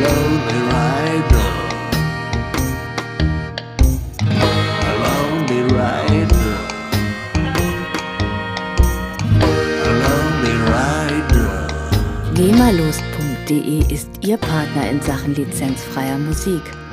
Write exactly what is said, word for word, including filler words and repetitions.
lonely rider, a lonely rider, a lonely rider. GEMALost punkt de ist Ihr Partner in Sachen lizenzfreier Musik.